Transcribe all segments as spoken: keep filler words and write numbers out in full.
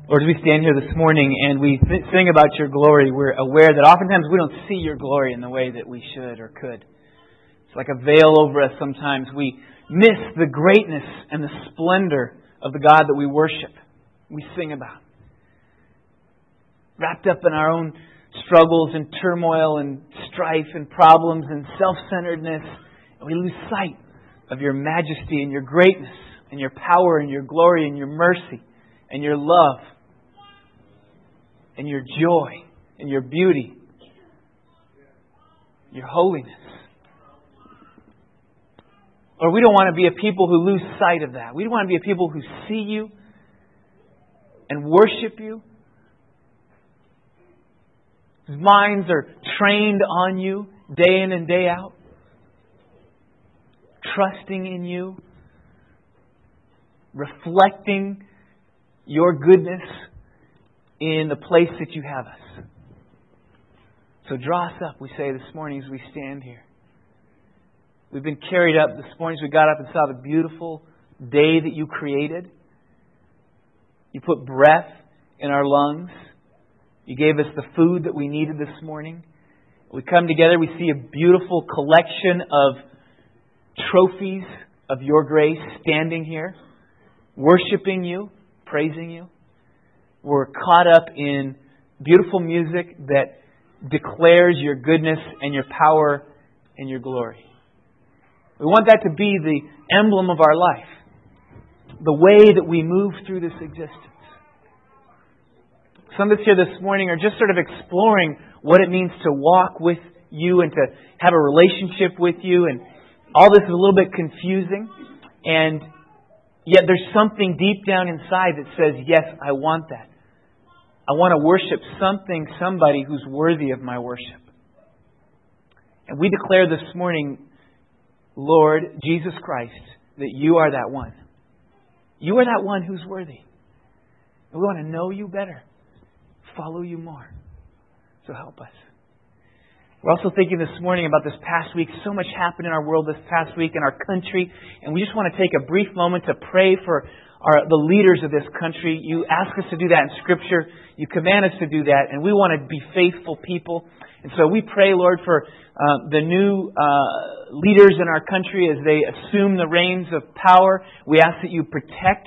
Lord, as we stand here this morning and we th- sing about your glory, we're aware that oftentimes we don't see your glory in the way that we should or could. It's like a veil over us sometimes. We miss the greatness and the splendor of the God that we worship, we sing about. Wrapped up in our own struggles and turmoil and strife and problems and self-centeredness, and we lose sight of your majesty and your greatness and your power and your glory and your mercy and your love and your joy and your beauty, your holiness. Or we don't want to be a people who lose sight of that. We want to be a people who see you and worship you, whose minds are trained on you day in and day out, trusting in you, reflecting your goodness in the place that you have us. So draw us up, we say this morning as we stand here. We've been carried up this morning as we got up and saw the beautiful day that you created. You put breath in our lungs. You gave us the food that we needed this morning. We come together, we see a beautiful collection of trophies of your grace standing here, worshiping you, praising you. We're caught up in beautiful music that declares your goodness and your power and your glory. We want that to be the emblem of our life, the way that we move through this existence. Some of us here this morning are just sort of exploring what it means to walk with you and to have a relationship with you, and all this is a little bit confusing, and yet there's something deep down inside that says, yes, I want that. I want to worship something, somebody who's worthy of my worship. And we declare this morning, Lord Jesus Christ, that you are that one. You are that one who's worthy. And we want to know you better, follow you more. So help us. We're also thinking this morning about this past week. So much happened in our world this past week, in our country. And we just want to take a brief moment to pray for our, the leaders of this country. You ask us to do that in Scripture. You command us to do that. And we want to be faithful people. And so we pray, Lord, for uh, the new uh, leaders in our country as they assume the reins of power. We ask that you protect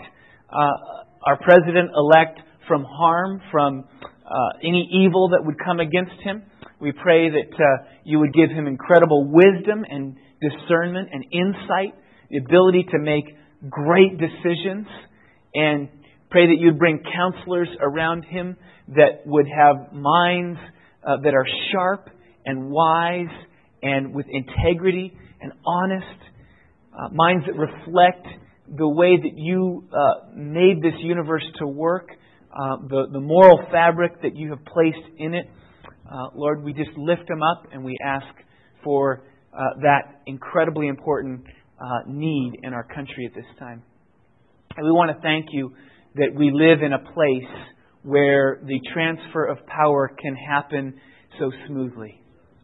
uh, our President-elect from harm, from uh, any evil that would come against him. We pray that uh, you would give him incredible wisdom and discernment and insight, the ability to make great decisions, and pray that you'd bring counselors around him that would have minds uh, that are sharp and wise and with integrity and honest, uh, minds that reflect the way that you uh, made this universe to work, uh, the, the moral fabric that you have placed in it. Uh, Lord, we just lift them up and we ask for uh, that incredibly important uh, need in our country at this time. And we want to thank you that we live in a place where the transfer of power can happen so smoothly.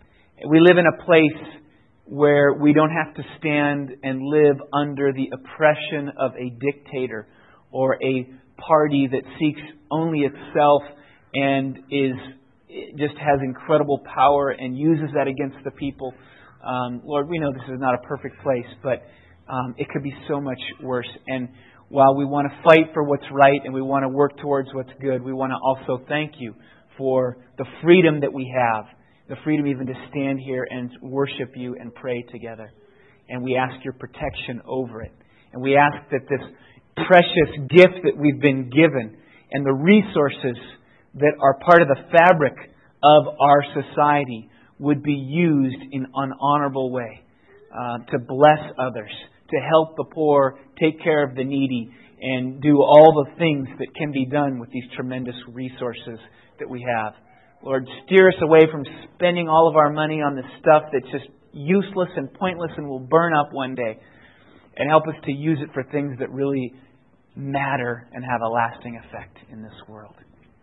We live in a place where we don't have to stand and live under the oppression of a dictator or a party that seeks only itself and is just has incredible power and uses that against the people. Um, Lord, we know this is not a perfect place, but um, it could be so much worse. And while we want to fight for what's right and we want to work towards what's good, we want to also thank you for the freedom that we have, the freedom even to stand here and worship you and pray together. And we ask your protection over it. And we ask that this precious gift that we've been given and the resources that are part of the fabric of our society would be used in an honorable way uh, to bless others, to help the poor, take care of the needy, and do all the things that can be done with these tremendous resources that we have. Lord, steer us away from spending all of our money on this stuff that's just useless and pointless and will burn up one day, and help us to use it for things that really matter and have a lasting effect in this world.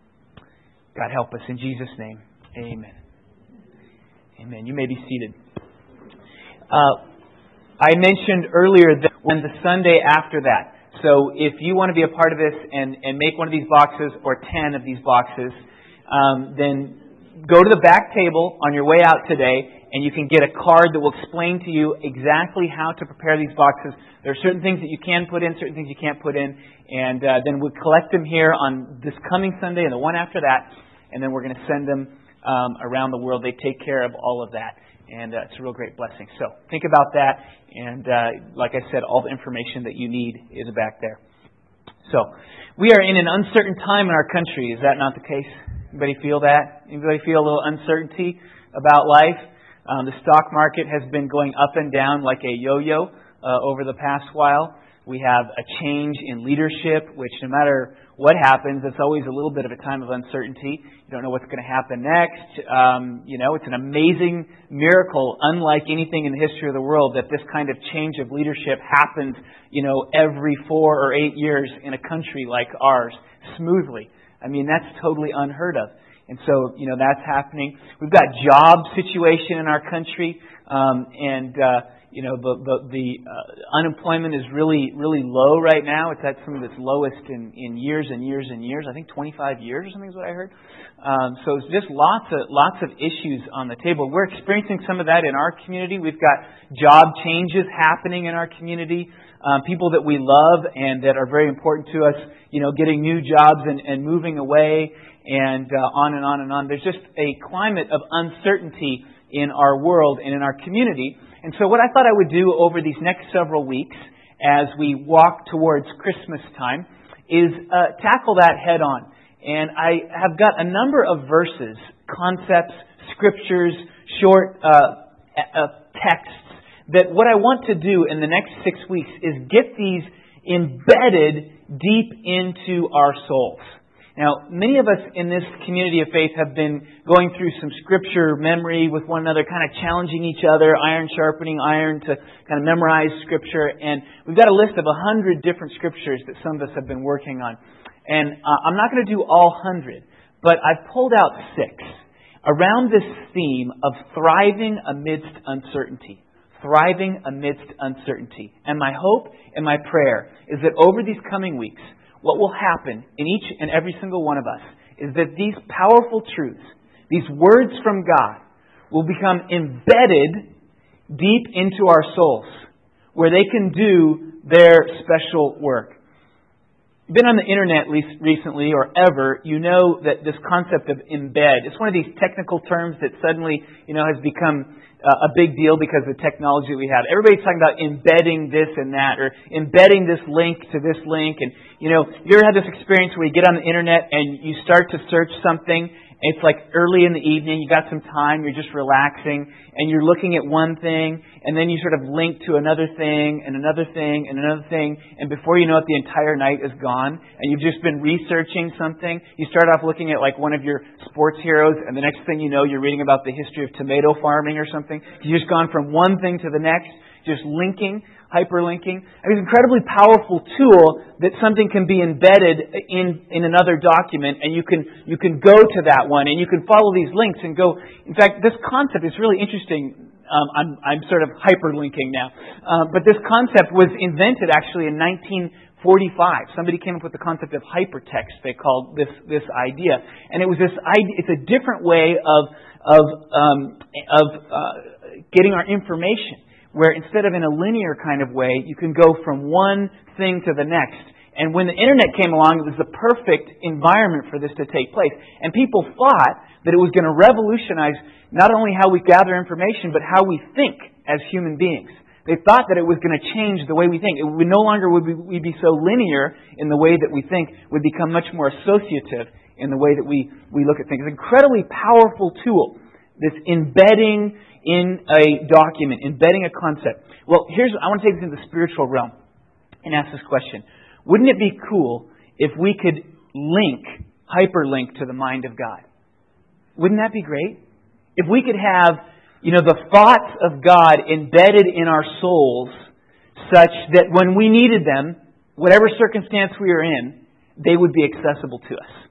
God help us in Jesus' name. Amen. Amen. You may be seated. Uh, I mentioned earlier that when the Sunday after that, So if you want to be a part of this and, and make one of these boxes or ten of these boxes, um, then go to the back table on your way out today and you can get a card that will explain to you exactly how to prepare these boxes. There are certain things that you can put in, certain things you can't put in, and uh, then we'll collect them here on this coming Sunday and the one after that, and then we're going to send them um, around the world. They take care of all of that. And uh, it's a real great blessing. So think about that. And uh, like I said, all the information that you need is back there. So we are in an uncertain time in our country. Is that not the case? Anybody feel that? Anybody feel a little uncertainty about life? Um, the stock market has been going up and down like a yo-yo uh, over the past while. We have a change in leadership, which no matter what happens, it's always a little bit of a time of uncertainty. You don't know what's going to happen next. Um, you know, it's an amazing miracle, unlike anything in the history of the world, that this kind of change of leadership happens, you know, every four or eight years in a country like ours, smoothly. I mean, that's totally unheard of. And so, you know, that's happening. We've got job situation in our country, um, and uh, you know, the the, the uh, unemployment is really really low right now. It's at some of its lowest in, in years and years and years. I think twenty-five years or something is what I heard. Um, so it's just lots of lots of issues on the table. We're experiencing some of that in our community. We've got job changes happening in our community. Um, people that we love and that are very important to us, you know, getting new jobs and, and moving away, and uh, on and on and on. There's just a climate of uncertainty in our world and in our community. And so what I thought I would do over these next several weeks as we walk towards Christmas time is uh, tackle that head on. And I have got a number of verses, concepts, scriptures, short uh, uh, texts that what I want to do in the next six weeks is get these embedded deep into our souls. Now, many of us in this community of faith have been going through some scripture memory with one another, kind of challenging each other, iron sharpening iron, to kind of memorize scripture. And we've got a list of a hundred different scriptures that some of us have been working on. And uh, I'm not going to do all hundred, but I've pulled out six around this theme of thriving amidst uncertainty. Thriving amidst uncertainty. And my hope and my prayer is that over these coming weeks, what will happen in each and every single one of us is that these powerful truths, these words from God, will become embedded deep into our souls, where they can do their special work. You've been on the internet recently or ever, you know that this concept of embed, it's one of these technical terms that suddenly, you know, has become Uh, a big deal because of the technology we have. Everybody's talking about embedding this and that, or embedding this link to this link. And, you know, you ever had this experience where you get on the internet and you start to search something, and it's like early in the evening, you got some time, you're just relaxing, and you're looking at one thing, and then you sort of link to another thing, and another thing, and another thing, and before you know it, the entire night is gone, and you've just been researching something. You start off looking at like one of your sports heroes, and the next thing you know, you're reading about the history of tomato farming or something. You've just gone from one thing to the next, just linking, hyperlinking. It's an incredibly powerful tool that something can be embedded in, in another document, and you can you can go to that one, and you can follow these links and go. In fact, this concept is really interesting. Um, I'm, I'm sort of hyperlinking now. Uh, but this concept was invented actually in nineteen forty-five. Somebody came up with the concept of hypertext, they called this this idea. And it was this idea, it's a different way of, of, um, of uh, getting our information, where instead of in a linear kind of way, you can go from one thing to the next. And when the internet came along, it was the perfect environment for this to take place. And people thought that it was going to revolutionize not only how we gather information, but how we think as human beings. They thought that it was going to change the way we think. It would no longer would we be so linear in the way that we think. Would become much more associative in the way that we, we look at things. It's an incredibly powerful tool, this embedding in a document, embedding a concept. Well, here's I want to take this into the spiritual realm and ask this question. Wouldn't it be cool if we could link, hyperlink to the mind of God? Wouldn't that be great? If we could have, you know, the thoughts of God embedded in our souls such that when we needed them, whatever circumstance we are in, they would be accessible to us.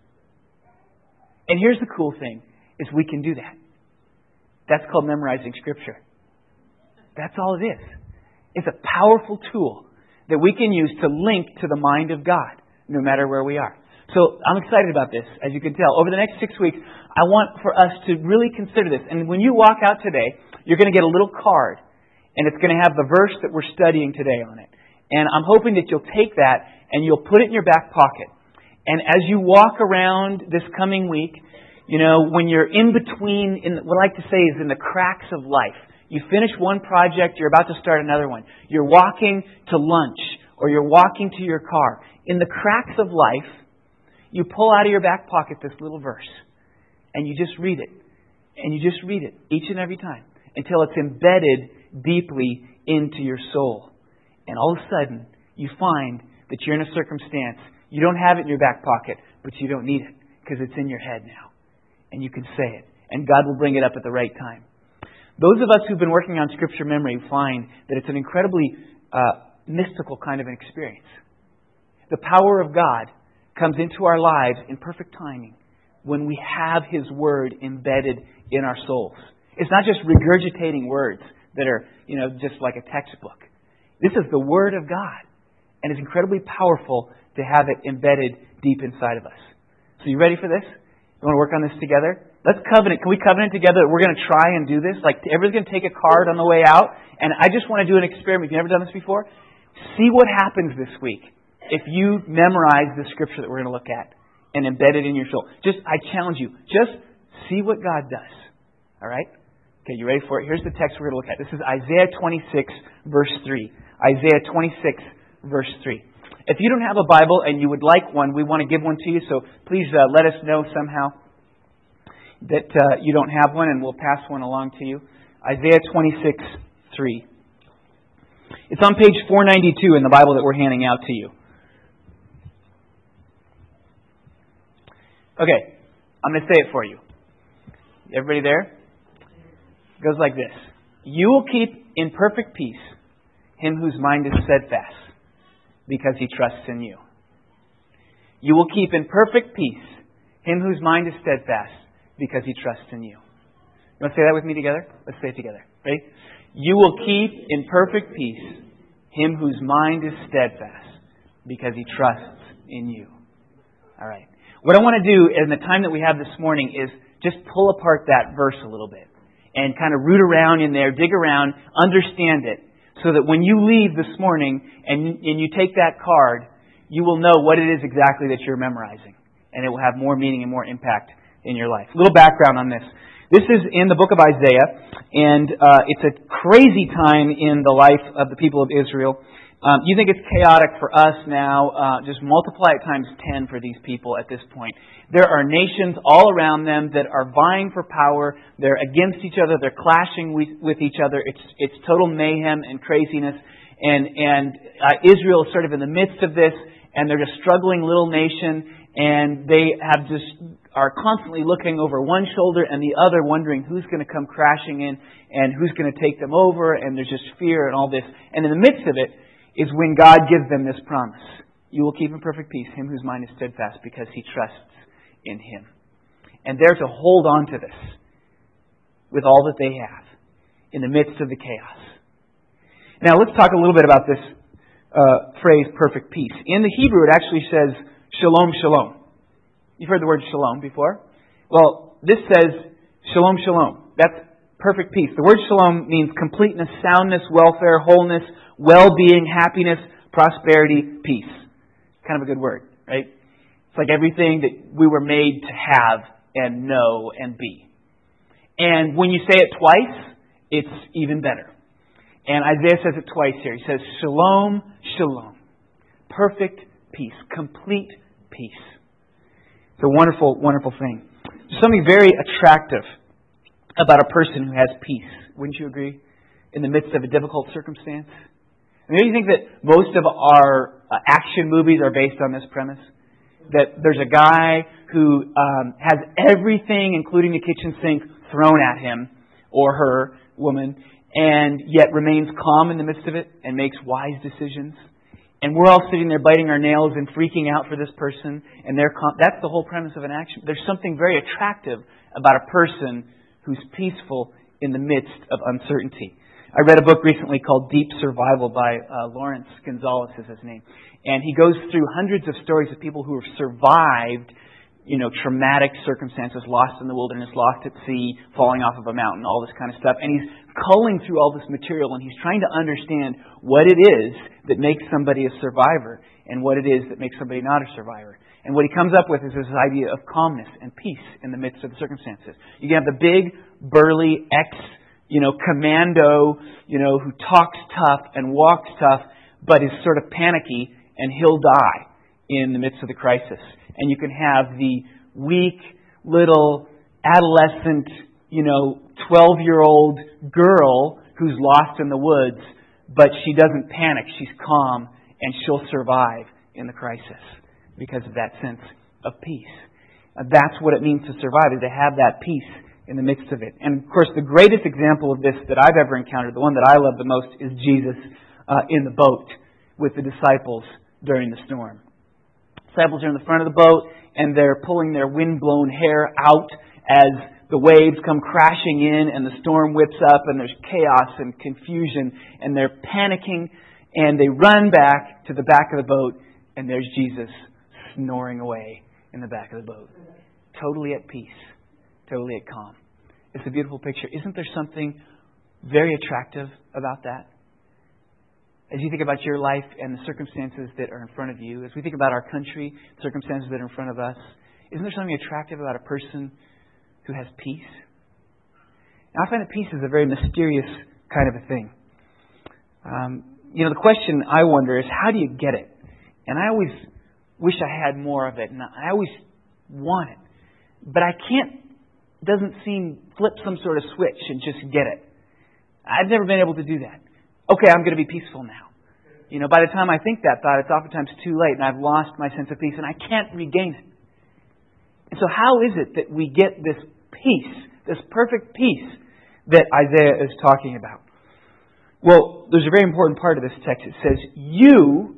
And here's the cool thing, is we can do that. That's called memorizing Scripture. That's all it is. It's a powerful tool that we can use to link to the mind of God, no matter where we are. So I'm excited about this, as you can tell. Over the next six weeks, I want for us to really consider this. And when you walk out today, you're going to get a little card, and it's going to have the verse that we're studying today on it. And I'm hoping that you'll take that and you'll put it in your back pocket. And as you walk around this coming week, you know, when you're in between, in what I like to say is in the cracks of life. You finish one project, you're about to start another one. You're walking to lunch, or you're walking to your car. In the cracks of life, you pull out of your back pocket this little verse, and you just read it. And you just read it each and every time until it's embedded deeply into your soul. And all of a sudden, you find that you're in a circumstance. You don't have it in your back pocket, but you don't need it because it's in your head now. And you can say it. And God will bring it up at the right time. Those of us who've been working on Scripture memory find that it's an incredibly uh, mystical kind of an experience. The power of God comes into our lives in perfect timing when we have His Word embedded in our souls. It's not just regurgitating words that are, you know, just like a textbook. This is the Word of God. And it's incredibly powerful to have it embedded deep inside of us. So you ready for this? You want to work on this together? Let's covenant. Can we covenant together that we're going to try and do this? Like, everybody's going to take a card on the way out. And I just want to do an experiment. Have you ever done this before? See what happens this week if you memorize the Scripture that we're going to look at and embed it in your soul. Just, I challenge you, just see what God does. All right? Okay, you ready for it? Here's the text we're going to look at. This is Isaiah twenty-six, verse three. Isaiah twenty-six, verse three. If you don't have a Bible and you would like one, we want to give one to you. So please uh, let us know somehow that uh, you don't have one, and we'll pass one along to you. Isaiah twenty-six, three. It's on page four ninety-two in the Bible that we're handing out to you. Okay, I'm going to say it for you. Everybody there? It goes like this. You will keep in perfect peace him whose mind is steadfast, because he trusts in you. You will keep in perfect peace him whose mind is steadfast, because he trusts in you. You want to say that with me together? Let's say it together. Ready? You will keep in perfect peace him whose mind is steadfast, because he trusts in you. All right. What I want to do in the time that we have this morning is just pull apart that verse a little bit and kind of root around in there, dig around, understand it, so that when you leave this morning and, and you take that card, you will know what it is exactly that you're memorizing. And it will have more meaning and more impact in your life. A little background on this. This is in the book of Isaiah, and uh, it's a crazy time in the life of the people of Israel. Um, you think it's chaotic for us now. Uh, just multiply it times ten for these people at this point. There are nations all around them that are vying for power. They're against each other. They're clashing with, with each other. It's it's total mayhem and craziness. And and uh, Israel is sort of in the midst of this, and they're just struggling little nation. And they have just are constantly looking over one shoulder and the other, wondering who's going to come crashing in and who's going to take them over. And there's just fear and all this. And in the midst of it is when God gives them this promise. You will keep in perfect peace him whose mind is steadfast, because he trusts in Him. And they're to hold on to this with all that they have in the midst of the chaos. Now let's talk a little bit about this uh, phrase, perfect peace. In the Hebrew it actually says shalom, shalom. You've heard the word shalom before? Well, this says shalom, shalom. That's perfect peace. The word shalom means completeness, soundness, welfare, wholeness, well-being, happiness, prosperity, peace. Kind of a good word, right? It's like everything that we were made to have and know and be. And when you say it twice, it's even better. And Isaiah says it twice here. He says, shalom, shalom. Perfect peace. Complete peace. It's a wonderful, wonderful thing. There's something very attractive about a person who has peace. Wouldn't you agree? In the midst of a difficult circumstance. I mean, do you think that most of our uh, action movies are based on this premise? That there's a guy who um, has everything, including the kitchen sink, thrown at him, or her, woman, and yet remains calm in the midst of it and makes wise decisions. And we're all sitting there biting our nails and freaking out for this person, and they're calm. That's the whole premise of an action. There's something very attractive about a person who's peaceful in the midst of uncertainty. I read a book recently called Deep Survival by uh, Lawrence Gonzalez is his name. And he goes through hundreds of stories of people who have survived, you know, traumatic circumstances, lost in the wilderness, lost at sea, falling off of a mountain, all this kind of stuff. And he's culling through all this material and he's trying to understand what it is that makes somebody a survivor and what it is that makes somebody not a survivor. And what he comes up with is this idea of calmness and peace in the midst of the circumstances. You can have the big, burly, ex, you know, commando, you know, who talks tough and walks tough, but is sort of panicky, and he'll die in the midst of the crisis. And you can have the weak, little, adolescent, you know, twelve-year-old girl who's lost in the woods, but she doesn't panic. She's calm, and she'll survive in the crisis because of that sense of peace. Uh, that's what it means to survive, is to have that peace in the midst of it. And, of course, the greatest example of this that I've ever encountered, the one that I love the most, is Jesus uh, in the boat with the disciples during the storm. Disciples are in the front of the boat, and they're pulling their wind-blown hair out as the waves come crashing in, and the storm whips up, and there's chaos and confusion, and they're panicking, and they run back to the back of the boat, and there's Jesus snoring away in the back of the boat. Totally at peace. Totally at calm. It's a beautiful picture. Isn't there something very attractive about that? As you think about your life and the circumstances that are in front of you, as we think about our country, circumstances that are in front of us, isn't there something attractive about a person who has peace? And I find that peace is a very mysterious kind of a thing. Um, you know, the question I wonder is, how do you get it? And I always wish I had more of it, and I always want it. But I can't, doesn't seem, flip some sort of switch and just get it. I've never been able to do that. Okay, I'm going to be peaceful now. You know, by the time I think that thought, it's oftentimes too late, and I've lost my sense of peace, and I can't regain it. And so how is it that we get this peace, this perfect peace that Isaiah is talking about? Well, there's a very important part of this text. It says, you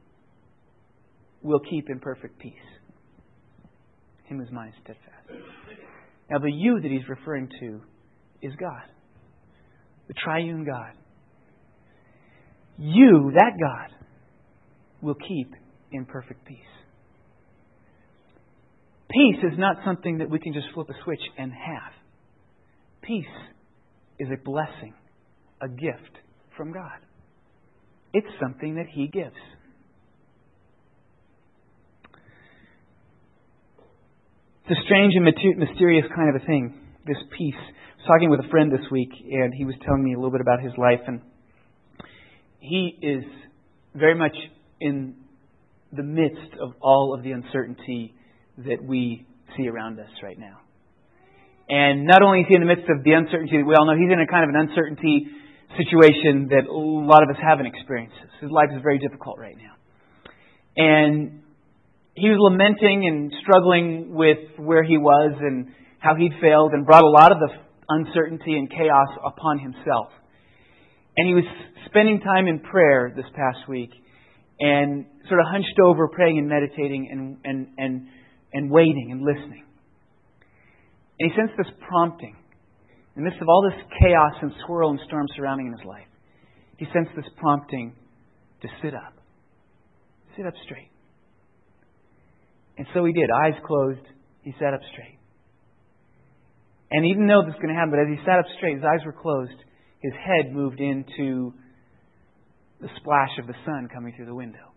will keep in perfect peace him whose mind is steadfast. Now, the you that he's referring to is God, the triune God. You, that God, will keep in perfect peace. Peace is not something that we can just flip a switch and have. Peace is a blessing, a gift from God. It's something that He gives. It's a strange and mysterious kind of a thing, this peace. I was talking with a friend this week, and he was telling me a little bit about his life, and he is very much in the midst of all of the uncertainty that we see around us right now. And not only is he in the midst of the uncertainty that we all know, he's in a kind of an uncertainty situation that a lot of us haven't experienced. His life is very difficult right now. And he was lamenting and struggling with where he was and how he'd failed and brought a lot of the uncertainty and chaos upon himself. And he was spending time in prayer this past week and sort of hunched over praying and meditating and, and, and, and waiting and listening. And he sensed this prompting. In the midst of all this chaos and swirl and storm surrounding in his life, he sensed this prompting to sit up. Sit up straight. And so he did. Eyes closed. He sat up straight. And he didn't know this was going to happen, but as he sat up straight, his eyes were closed, his head moved into the splash of the sun coming through the window.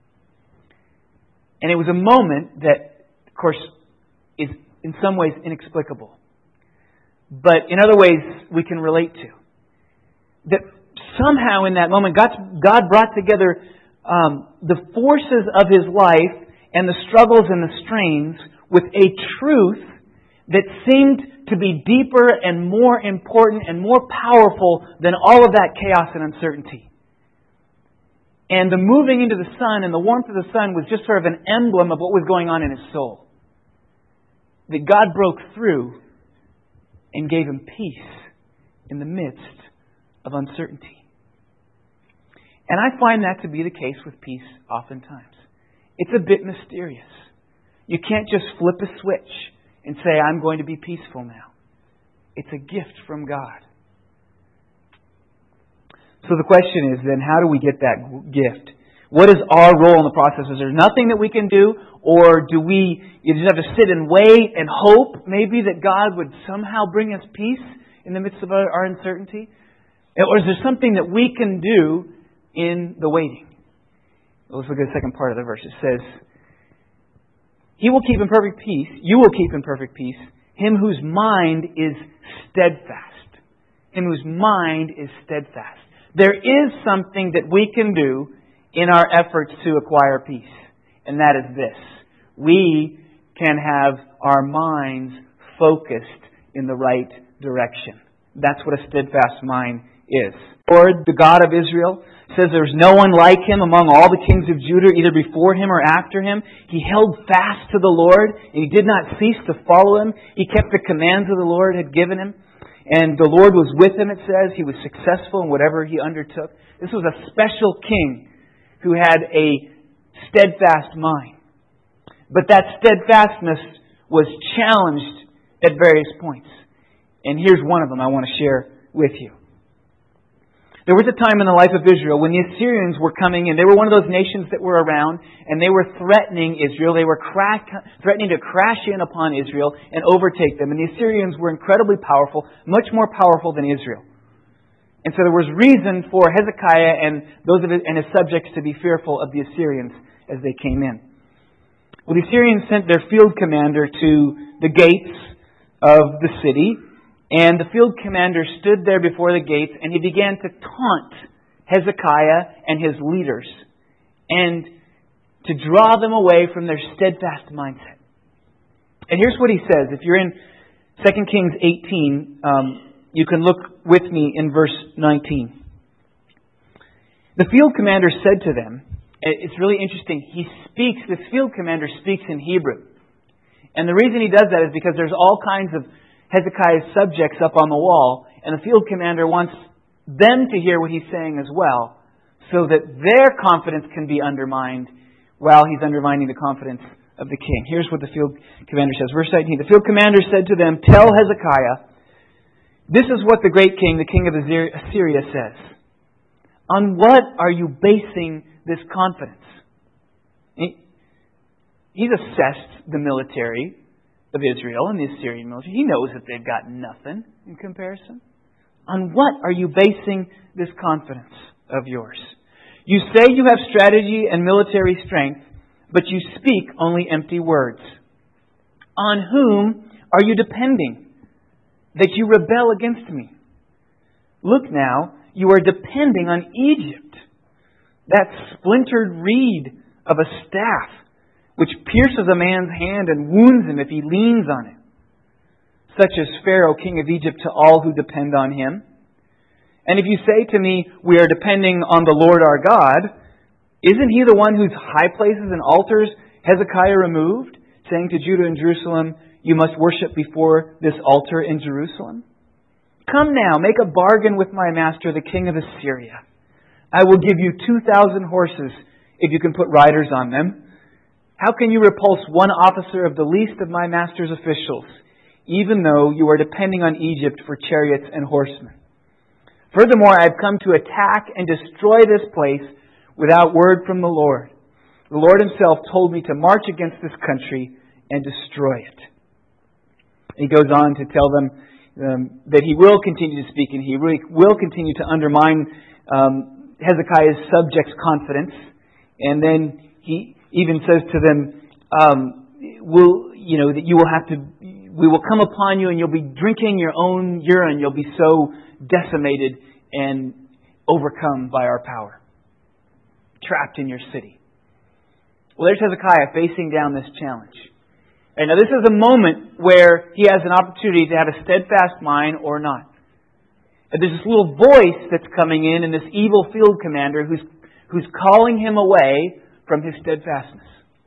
And it was a moment that, of course, is in some ways inexplicable. But in other ways we can relate to. That somehow in that moment God, God brought together um, the forces of his life and the struggles and the strains with a truth that seemed to be deeper and more important and more powerful than all of that chaos and uncertainty. And the moving into the sun and the warmth of the sun was just sort of an emblem of what was going on in his soul. That God broke through and gave him peace in the midst of uncertainty. And I find that to be the case with peace oftentimes. It's a bit mysterious. You can't just flip a switch and say, I'm going to be peaceful now. It's a gift from God. So the question is then, how do we get that gift? What is our role in the process? Is there nothing that we can do? Or do we you just have to sit and wait and hope maybe that God would somehow bring us peace in the midst of our, our uncertainty? Or is there something that we can do in the waiting? Let's look at the second part of the verse. It says, He will keep in perfect peace, you will keep in perfect peace, him whose mind is steadfast. Him whose mind is steadfast. There is something that we can do in our efforts to acquire peace. And that is this. We can have our minds focused in the right direction. That's what a steadfast mind is. Lord, the God of Israel, says there's no one like Him among all the kings of Judah, either before Him or after Him. He held fast to the Lord, and He did not cease to follow Him. He kept the commands of the Lord had given Him. And the Lord was with Him, it says. He was successful in whatever He undertook. This was a special king who had a steadfast mind. But that steadfastness was challenged at various points. And here's one of them I want to share with you. There was a time in the life of Israel when the Assyrians were coming in. They were one of those nations that were around, and they were threatening Israel. They were crack, threatening to crash in upon Israel and overtake them. And the Assyrians were incredibly powerful, much more powerful than Israel. And so there was reason for Hezekiah and those of his, and his subjects to be fearful of the Assyrians as they came in. Well, the Assyrians sent their field commander to the gates of the city. And the field commander stood there before the gates and he began to taunt Hezekiah and his leaders and to draw them away from their steadfast mindset. And here's what he says. If you're in Second Kings eighteen, um, you can look with me in verse nineteen. The field commander said to them, it's really interesting, he speaks, this field commander speaks in Hebrew. And the reason he does that is because there's all kinds of Hezekiah's subjects up on the wall, and the field commander wants them to hear what he's saying as well, so that their confidence can be undermined while he's undermining the confidence of the king. Here's what the field commander says. Verse nineteen, the field commander said to them, tell Hezekiah, this is what the great king, the king of Assyria, says. On what are you basing this confidence? He's assessed the military of Israel and the Assyrian military. He knows that they've got nothing in comparison. On what are you basing this confidence of yours? You say you have strategy and military strength, but you speak only empty words. On whom are you depending that you rebel against me? Look now, you are depending on Egypt, that splintered reed of a staff, which pierces a man's hand and wounds him if he leans on it. Such as Pharaoh, king of Egypt, to all who depend on him. And if you say to me, we are depending on the Lord our God, isn't He the one whose high places and altars Hezekiah removed, saying to Judah and Jerusalem, you must worship before this altar in Jerusalem? Come now, make a bargain with my master, the king of Assyria. I will give you two thousand horses if you can put riders on them. How can you repulse one officer of the least of my master's officials, even though you are depending on Egypt for chariots and horsemen? Furthermore, I have come to attack and destroy this place without word from the Lord. The Lord Himself told me to march against this country and destroy it. He goes on to tell them um, that he will continue to speak and he really will continue to undermine um, Hezekiah's subjects' confidence. And then he even says to them, um, "Will you know that you will have to? We will come upon you, and you'll be drinking your own urine. You'll be so decimated and overcome by our power, trapped in your city." Well, there's Hezekiah facing down this challenge. And now this is a moment where he has an opportunity to have a steadfast mind or not. And there's this little voice that's coming in, and this evil field commander who's who's calling him away from his steadfastness.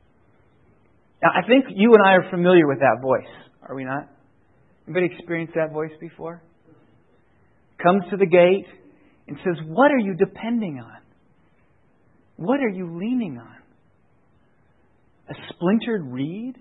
Now, I think you and I are familiar with that voice, are we not? Anybody experienced that voice before? Comes to the gate and says, what are you depending on? What are you leaning on? A splintered reed?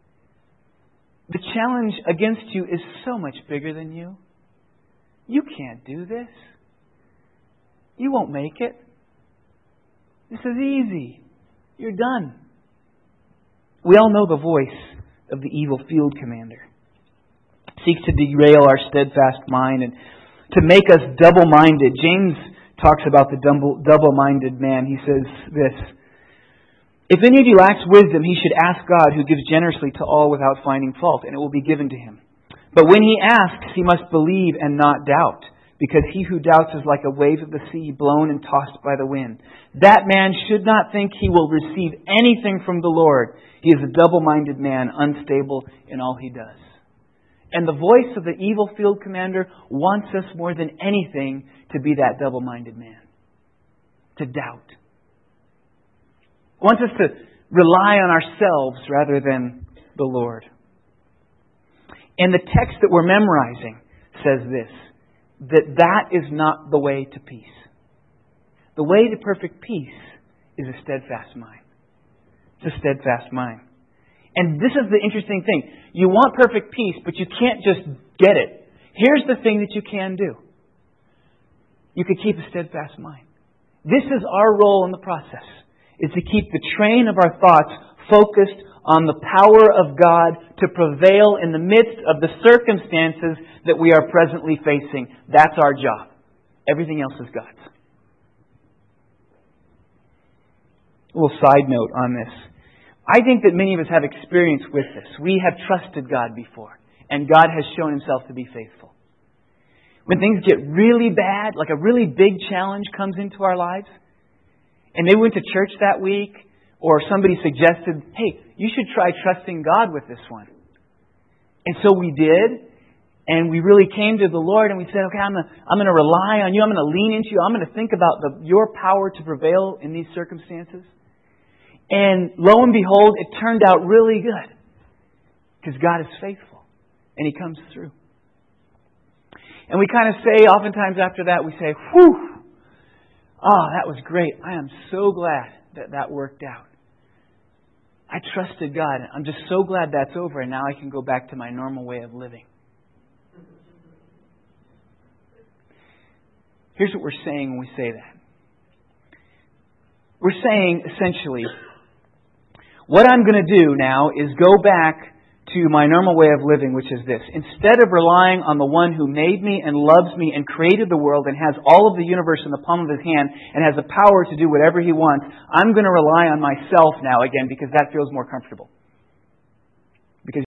The challenge against you is so much bigger than you. You can't do this. You won't make it. This is easy. You're done. We all know the voice of the evil field commander. It seeks to derail our steadfast mind and to make us double-minded. James talks about the double-minded man. He says this, "If any of you lacks wisdom, he should ask God, who gives generously to all without finding fault, and it will be given to him. But when he asks, he must believe and not doubt, because he who doubts is like a wave of the sea, blown and tossed by the wind. That man should not think he will receive anything from the Lord. He is a double-minded man, unstable in all he does." And the voice of the evil field commander wants us more than anything to be that double-minded man. To doubt. Wants us to rely on ourselves rather than the Lord. And the text that we're memorizing says this, that that is not the way to peace. The way to perfect peace is a steadfast mind. It's a steadfast mind. And this is the interesting thing. You want perfect peace, but you can't just get it. Here's the thing that you can do. You can keep a steadfast mind. This is our role in the process, is to keep the train of our thoughts focused on the power of God to prevail in the midst of the circumstances that we are presently facing. That's our job. Everything else is God's. A little side note on this. I think that many of us have experience with this. We have trusted God before, and God has shown Himself to be faithful. When things get really bad, like a really big challenge comes into our lives, and maybe we went to church that week, or somebody suggested, hey, you should try trusting God with this one. And so we did, and we really came to the Lord, and we said, okay, I'm going to I'm going to rely on You. I'm going to lean into You. I'm going to think about the, Your power to prevail in these circumstances. And lo and behold, it turned out really good. Because God is faithful. And He comes through. And we kind of say, oftentimes after that, we say, whew, oh, that was great. I am so glad that that worked out. I trusted God. I'm just so glad that's over, and now I can go back to my normal way of living. Here's what we're saying when we say that. We're saying, essentially, what I'm going to do now is go back to my normal way of living, which is this. Instead of relying on the one who made me and loves me and created the world and has all of the universe in the palm of His hand and has the power to do whatever He wants, I'm going to rely on myself now again because that feels more comfortable.